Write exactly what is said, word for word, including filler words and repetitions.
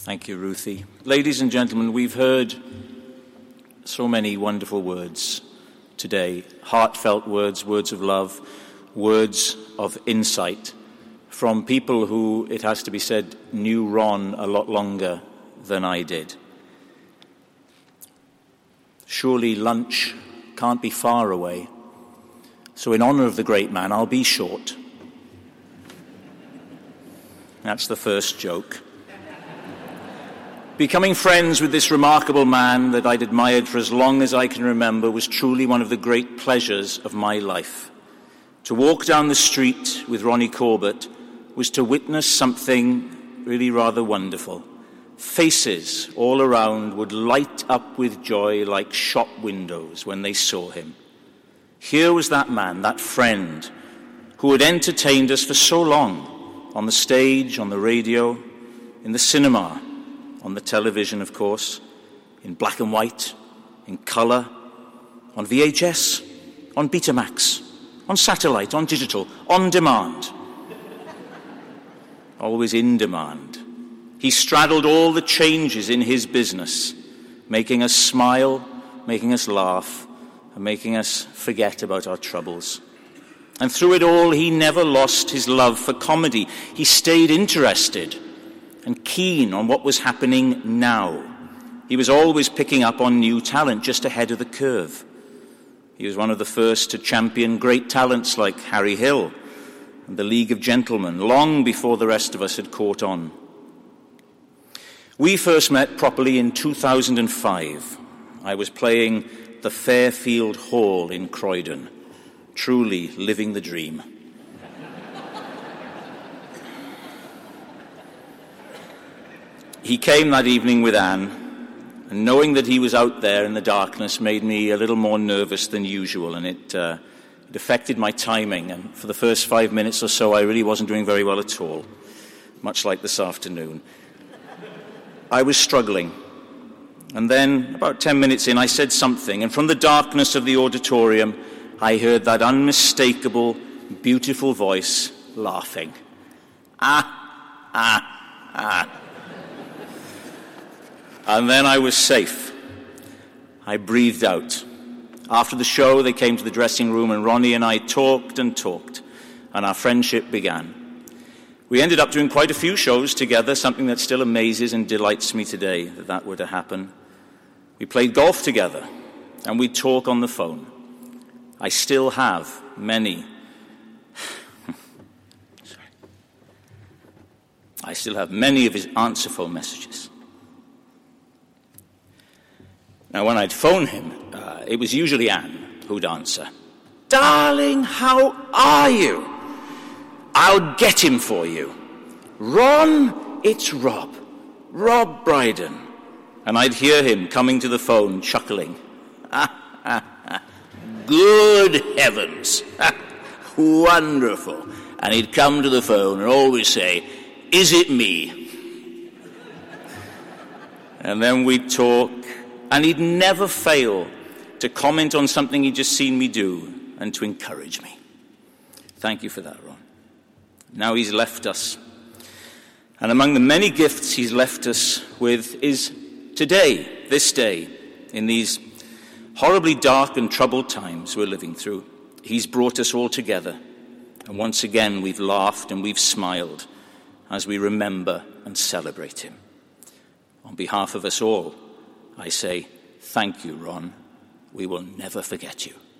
Thank you, Ruthie. Ladies and gentlemen, we've heard so many wonderful words today, heartfelt words, words of love, words of insight from people who, it has to be said, knew Ron a lot longer than I did. Surely lunch can't be far away, so in honor of the great man, I'll be short. That's the first joke. Becoming friends with this remarkable man that I'd admired for as long as I can remember was truly one of the great pleasures of my life. To walk down the street with Ronnie Corbett was to witness something really rather wonderful. Faces all around would light up with joy like shop windows when they saw him. Here was that man, that friend, who had entertained us for so long, on the stage, on the radio, in the cinema, on the television, of course, in black and white, in colour, on V H S, on Betamax, on satellite, on digital, on demand. Always in demand. He straddled all the changes in his business, making us smile, making us laugh, and making us forget about our troubles. And through it all, he never lost his love for comedy. He stayed interested and keen on what was happening now. He was always picking up on new talent, just ahead of the curve. He was one of the first to champion great talents like Harry Hill and the League of Gentlemen, long before the rest of us had caught on. We first met properly in two thousand five. I was playing the Fairfield Hall in Croydon, truly living the dream. He came that evening with Anne, and knowing that he was out there in the darkness made me a little more nervous than usual, and it, uh, it affected my timing. And for the first five minutes or so, I really wasn't doing very well at all, much like this afternoon. I was struggling. And then, about ten minutes in, I said something, and from the darkness of the auditorium, I heard that unmistakable, beautiful voice laughing. Ah, ah, ah. And then I was safe. I breathed out. After the show, they came to the dressing room, and Ronnie and I talked and talked, and our friendship began. We ended up doing quite a few shows together, something that still amazes and delights me today that that were to happen. We played golf together, and we'd talk on the phone. I still have many. Sorry. I still have many of his answer phone messages. Now, when I'd phone him, uh, it was usually Anne who'd answer. Darling, how are you? I'll get him for you. Ron, it's Rob. Rob Brydon. And I'd hear him coming to the phone, chuckling. Ah, ah, ah. Good heavens. Wonderful. And he'd come to the phone and always say, is it me? And then we'd talk, and he'd never fail to comment on something he'd just seen me do and to encourage me. Thank you for that, Ron. Now he's left us. And among the many gifts he's left us with is today, this day, in these horribly dark and troubled times we're living through, he's brought us all together. And once again, we've laughed and we've smiled as we remember and celebrate him. On behalf of us all, I say, thank you, Ron. We will never forget you.